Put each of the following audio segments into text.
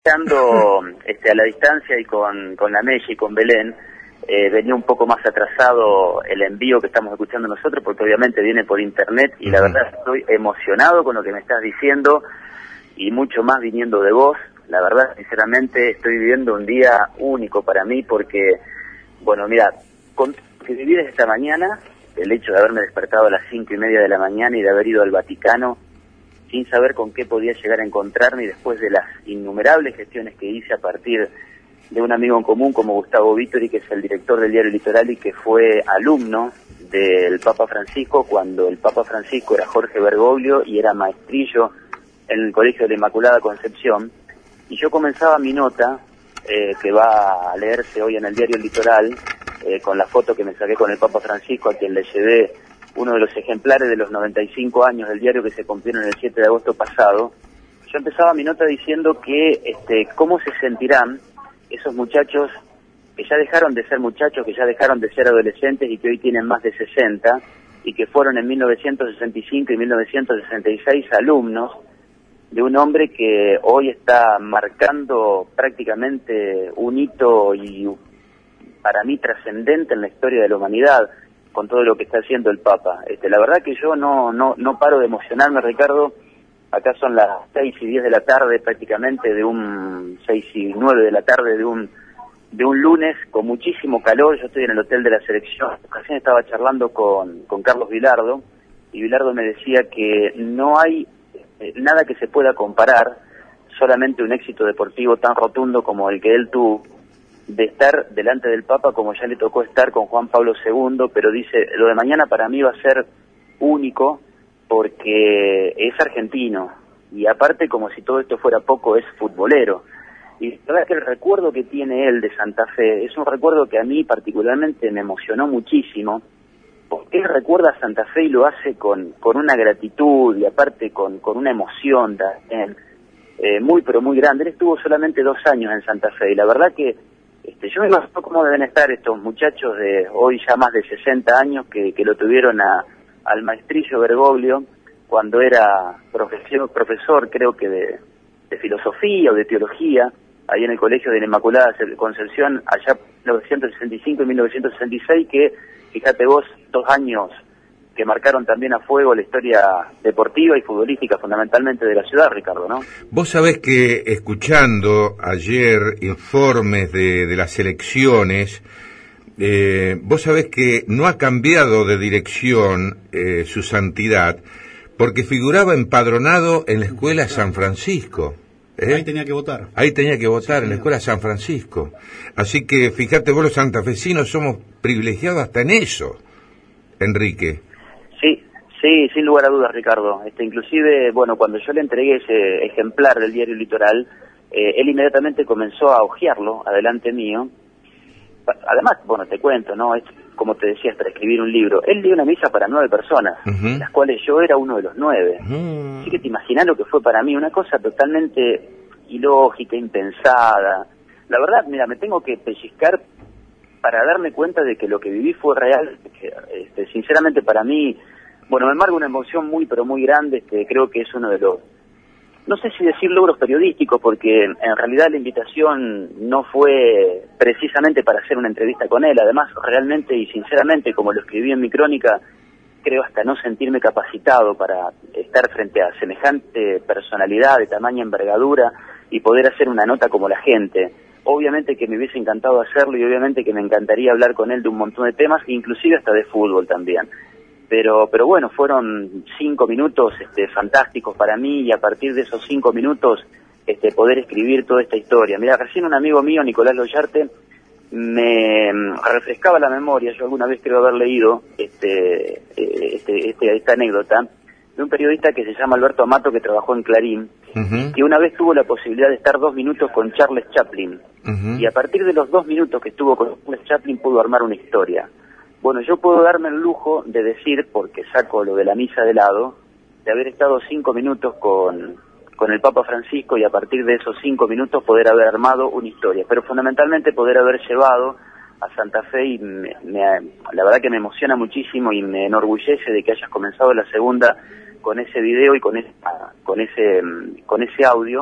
escuchando a la distancia y con la Meche y con Belén, venía un poco más atrasado el envío que estamos escuchando nosotros, porque obviamente viene por internet, y la verdad estoy emocionado con lo que me estás diciendo, y mucho más viniendo de vos. La verdad, sinceramente, estoy viviendo un día único para mí, porque, bueno, mira, con que viví desde esta mañana, el hecho de haberme despertado a las 5:30 de la mañana y de haber ido al Vaticano, sin saber con qué podía llegar a encontrarme, y después de las innumerables gestiones que hice a partir de un amigo en común como Gustavo Vittori, que es el director del diario Litoral y que fue alumno del Papa Francisco cuando el Papa Francisco era Jorge Bergoglio y era maestrillo en el Colegio de la Inmaculada Concepción. Y yo comenzaba mi nota, que va a leerse hoy en el diario Litoral, con la foto que me saqué con el Papa Francisco, a quien le llevé uno de los ejemplares de los 95 años del diario que se cumplieron el 7 de agosto pasado. Yo empezaba mi nota diciendo que cómo se sentirán esos muchachos que ya dejaron de ser muchachos, que ya dejaron de ser adolescentes y que hoy tienen más de 60, y que fueron en 1965 y 1966 alumnos de un hombre que hoy está marcando prácticamente un hito y para mí trascendente en la historia de la humanidad con todo lo que está haciendo el Papa. La verdad que yo no paro de emocionarme, Ricardo. Acá son las 6:10 de la tarde, prácticamente de un 6:09 de la tarde de un lunes con muchísimo calor. Yo estoy en el hotel de la selección. Recién estaba charlando con Carlos Vilardo, y Vilardo me decía que no hay nada que se pueda comparar, solamente un éxito deportivo tan rotundo como el que él tuvo, de estar delante del Papa como ya le tocó estar con Juan Pablo II, pero dice, lo de mañana para mí va a ser único, porque es argentino, y aparte, como si todo esto fuera poco, es futbolero. Y la verdad es que el recuerdo que tiene él de Santa Fe es un recuerdo que a mí particularmente me emocionó muchísimo, porque él recuerda a Santa Fe y lo hace con una gratitud, y aparte con una emoción también, muy pero muy grande. Él estuvo solamente 2 años en Santa Fe, y la verdad que yo me imagino cómo deben estar estos muchachos de hoy ya más de 60 años que lo tuvieron al maestrillo Bergoglio cuando era profesor, creo que de filosofía o de teología, ahí en el Colegio de la Inmaculada Concepción, allá en 1965 y 1966, que, fíjate vos, 2 años que marcaron también a fuego la historia deportiva y futbolística fundamentalmente de la ciudad, Ricardo, ¿no? Vos sabés que escuchando ayer informes de las elecciones, vos sabés que no ha cambiado de dirección su santidad, porque figuraba empadronado en la escuela San Francisco. Ahí tenía que votar. Ahí tenía que votar, sí, en la escuela San Francisco. Así que fíjate vos, los santafesinos somos privilegiados hasta en eso, Enrique. Sí, sin lugar a dudas, Ricardo. Inclusive, bueno, cuando yo le entregué ese ejemplar del diario Litoral, él inmediatamente comenzó a hojearlo adelante mío. Además, bueno, te cuento, ¿no? Es, como te decías, para escribir un libro. Él dio una misa para 9 personas, de las cuales yo era uno de los 9. Así que te imaginás lo que fue para mí, una cosa totalmente ilógica, impensada. La verdad, mira, me tengo que pellizcar para darme cuenta de que lo que viví fue real. Que, sinceramente, para mí, bueno, me embarga una emoción muy, pero muy grande. Creo que es uno de los, no sé si decir logros periodísticos, porque en realidad la invitación no fue precisamente para hacer una entrevista con él. Además, realmente y sinceramente, como lo escribí en mi crónica, creo hasta no sentirme capacitado para estar frente a semejante personalidad de tamaña envergadura y poder hacer una nota como la gente. Obviamente que me hubiese encantado hacerlo, y obviamente que me encantaría hablar con él de un montón de temas, inclusive hasta de fútbol también. Pero bueno, fueron 5 minutos fantásticos para mí, y a partir de esos 5 minutos poder escribir toda esta historia. Mira, recién un amigo mío, Nicolás Loyarte, me refrescaba la memoria. Yo alguna vez creo haber leído esta anécdota de un periodista que se llama Alberto Amato, que trabajó en Clarín, que una vez tuvo la posibilidad de estar 2 minutos con Charles Chaplin, y a partir de los 2 minutos que estuvo con Charles Chaplin pudo armar una historia. Bueno, yo puedo darme el lujo de decir, porque saco lo de la misa de lado, de haber estado 5 minutos con el Papa Francisco, y a partir de esos 5 minutos poder haber armado una historia, pero fundamentalmente poder haber llevado a Santa Fe, y la verdad que me emociona muchísimo y me enorgullece de que hayas comenzado la segunda con ese video y con ese audio,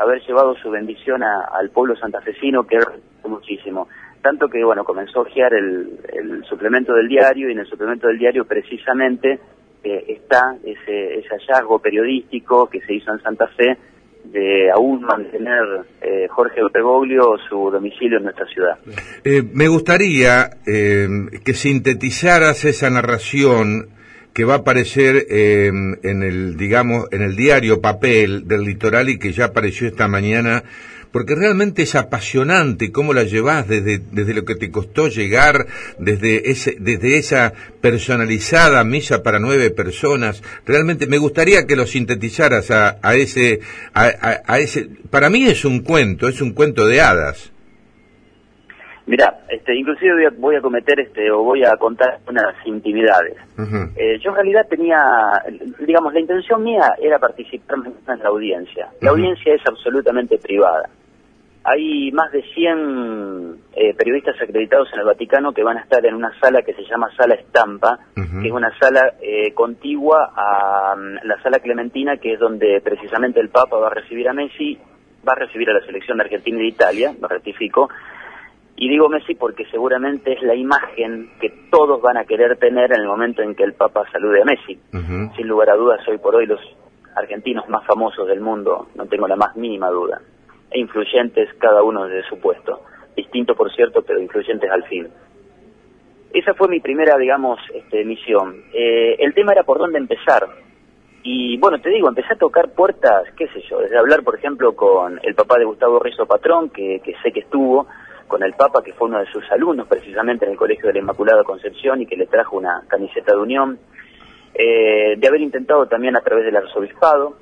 haber llevado su bendición al pueblo santafesino, que es muchísimo. Tanto que, bueno, comenzó a hojear el suplemento del diario, y en el suplemento del diario precisamente está ese hallazgo periodístico que se hizo en Santa Fe de aún mantener Jorge Bergoglio su domicilio en nuestra ciudad. Me gustaría que sintetizaras esa narración que va a aparecer en el diario papel del Litoral y que ya apareció esta mañana, porque realmente es apasionante cómo la llevás desde lo que te costó llegar, desde esa personalizada misa para 9 personas. Realmente me gustaría que lo sintetizaras a ese, para mí es un cuento de hadas. Mirá, inclusive voy a cometer voy a contar unas intimidades. Uh-huh. Yo en realidad tenía, digamos, la intención mía era participar en la audiencia. La audiencia es absolutamente privada. Hay más de 100 periodistas acreditados en el Vaticano que van a estar en una sala que se llama Sala Estampa, que es una sala contigua a la Sala Clementina, que es donde precisamente el Papa va a recibir a Messi, va a recibir a la selección de Argentina y de Italia, lo rectifico. Y digo Messi porque seguramente es la imagen que todos van a querer tener en el momento en que el Papa salude a Messi. Uh-huh. Sin lugar a dudas, hoy por hoy los argentinos más famosos del mundo, no tengo la más mínima duda, e influyentes cada uno desde su puesto. Distinto, por cierto, pero influyentes al fin. Esa fue mi primera, digamos, misión. El tema era por dónde empezar. Y bueno, te digo, empecé a tocar puertas, qué sé yo, desde hablar, por ejemplo, con el papá de Gustavo Rizzo Patrón, que sé que estuvo, con el Papa, que fue uno de sus alumnos precisamente en el Colegio de la Inmaculada Concepción y que le trajo una camiseta de unión, de haber intentado también a través del arzobispado,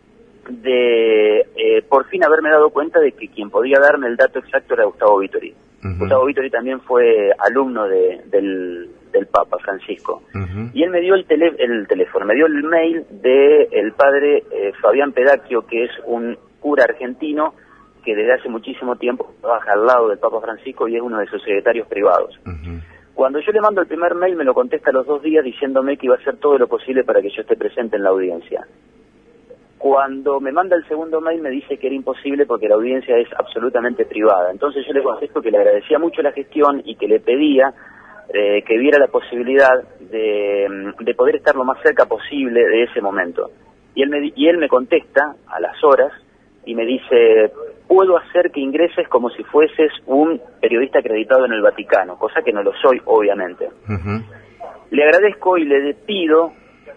de por fin haberme dado cuenta de que quien podía darme el dato exacto era Gustavo Vittori. Uh-huh. Gustavo Vittori también fue alumno del Papa Francisco. Uh-huh. Y él me dio el teléfono, me dio el mail del padre Fabián Pedacchio, que es un cura argentino que desde hace muchísimo tiempo trabaja al lado del Papa Francisco y es uno de sus secretarios privados. Uh-huh. Cuando yo le mando el primer mail, me lo contesta a los 2 días diciéndome que iba a hacer todo lo posible para que yo esté presente en la audiencia. Cuando me manda el segundo mail me dice que era imposible porque la audiencia es absolutamente privada. Entonces yo le contesto que le agradecía mucho la gestión y que le pedía que viera la posibilidad de poder estar lo más cerca posible de ese momento. Y él me contesta a las horas y me dice: puedo hacer que ingreses como si fueses un periodista acreditado en el Vaticano, cosa que no lo soy, obviamente. Uh-huh. Le agradezco y le pido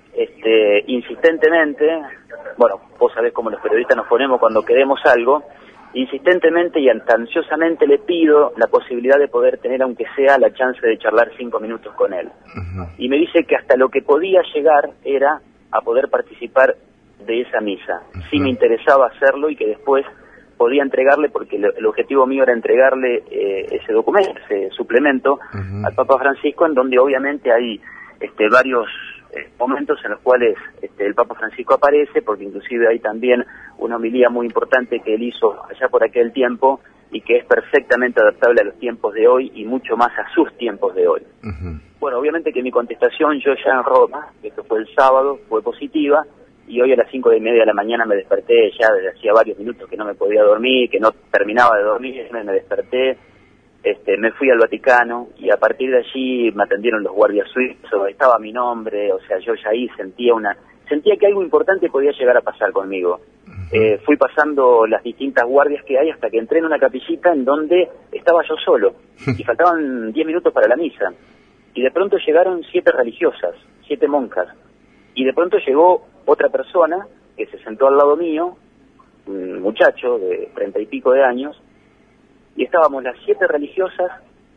insistentemente, bueno, vos sabés cómo los periodistas nos ponemos cuando queremos algo, insistentemente y ansiosamente le pido la posibilidad de poder tener, aunque sea, la chance de charlar 5 minutos con él. Uh-huh. Y me dice que hasta lo que podía llegar era a poder participar de esa misa. Uh-huh. Sí me interesaba hacerlo y que después podía entregarle, porque el objetivo mío era entregarle ese documento, ese suplemento, uh-huh, al Papa Francisco, en donde obviamente hay varios momentos en los cuales el Papa Francisco aparece, porque inclusive hay también una homilía muy importante que él hizo allá por aquel tiempo y que es perfectamente adaptable a los tiempos de hoy y mucho más a sus tiempos de hoy. Uh-huh. Bueno, obviamente que mi contestación, yo ya en Roma, esto fue el sábado, fue positiva, y hoy a las 5:30 de la mañana me desperté, ya desde hacía varios minutos que no me podía dormir, que no terminaba de dormir, me desperté, me fui al Vaticano y a partir de allí me atendieron los guardias suizos, estaba mi nombre, o sea, yo ya ahí sentía que algo importante podía llegar a pasar conmigo. Uh-huh. Fui pasando las distintas guardias que hay hasta que entré en una capillita en donde estaba yo solo y faltaban 10 minutos para la misa. Y de pronto llegaron 7 religiosas, 7 monjas, y de pronto llegó otra persona que se sentó al lado mío, un muchacho de 30 y pico de años, y estábamos las 7 religiosas,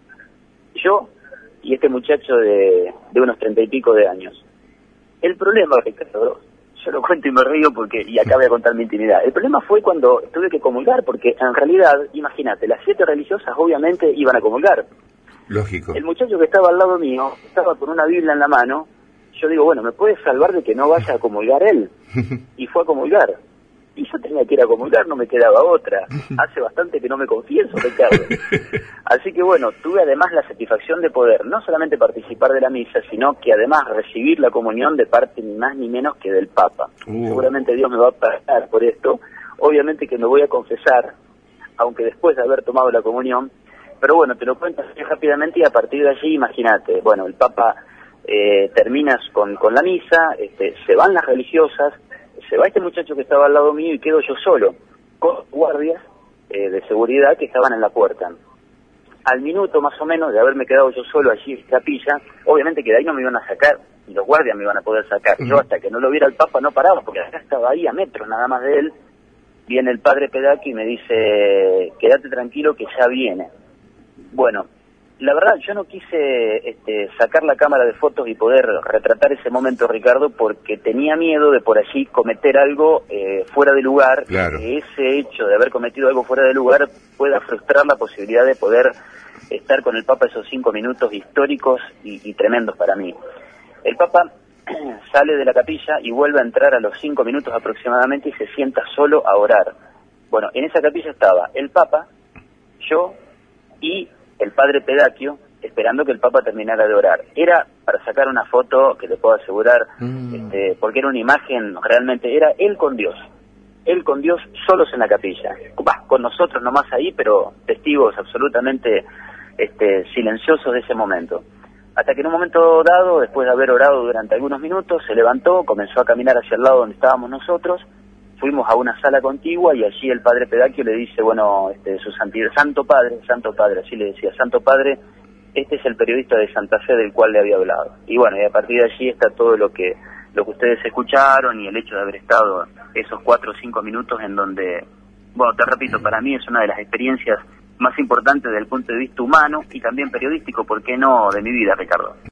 yo y este muchacho de unos 30 y pico de años. El problema, Ricardo, yo lo cuento y me río y acá voy a contar mi intimidad. El problema fue cuando tuve que comulgar, porque en realidad, imagínate, las 7 religiosas obviamente iban a comulgar. Lógico. El muchacho que estaba al lado mío estaba con una Biblia en la mano. Yo digo, bueno, ¿me puedes salvar de que no vaya a comulgar él? Y fue a comulgar. Y yo tenía que ir a comulgar, no me quedaba otra. Hace bastante que no me confieso, Ricardo. Así que bueno, tuve además la satisfacción de poder no solamente participar de la misa, sino que además recibir la comunión de parte ni más ni menos que del Papa. Seguramente Dios me va a pagar por esto, obviamente que me voy a confesar, aunque después de haber tomado la comunión, pero bueno, te lo cuento así rápidamente y a partir de allí, imagínate, bueno, el Papa termina con la misa, se van las religiosas, se va este muchacho que estaba al lado mío y quedo yo solo, con guardias de seguridad que estaban en la puerta. Al minuto más o menos de haberme quedado yo solo allí en la capilla, obviamente que de ahí no me iban a sacar, y los guardias me iban a poder sacar. Yo hasta que no lo viera el Papa no paraba, porque acá estaba ahí a metros nada más de él. Viene el padre Pedacchio y me dice, quédate tranquilo que ya viene. Bueno, la verdad yo no quise sacar la cámara de fotos y poder retratar ese momento, Ricardo, porque tenía miedo de por allí cometer algo fuera de lugar, claro. Que ese hecho de haber cometido algo fuera de lugar pueda frustrar la posibilidad de poder estar con el Papa esos 5 minutos históricos y tremendos para mí. El Papa sale de la capilla y vuelve a entrar a los 5 minutos aproximadamente y se sienta solo a orar. Bueno, en esa capilla estaba el Papa, yo y el padre Pedacchio, esperando que el Papa terminara de orar. Era para sacar una foto que te puedo asegurar, porque era una imagen, realmente era él con Dios solos en la capilla, con nosotros nomás ahí, pero testigos absolutamente silenciosos de ese momento. Hasta que en un momento dado, después de haber orado durante algunos minutos, se levantó, comenzó a caminar hacia el lado donde estábamos nosotros, fuimos a una sala contigua y allí el padre Pedacchio le dice, bueno, su santidad, Santo Padre, así le decía, Santo Padre, este es el periodista de Santa Fe del cual le había hablado. Y bueno, y a partir de allí está todo lo que ustedes escucharon y el hecho de haber estado esos 4 o 5 minutos en donde, bueno, te repito, para mí es una de las experiencias más importantes desde el punto de vista humano y también periodístico, ¿por qué no?, de mi vida, Ricardo.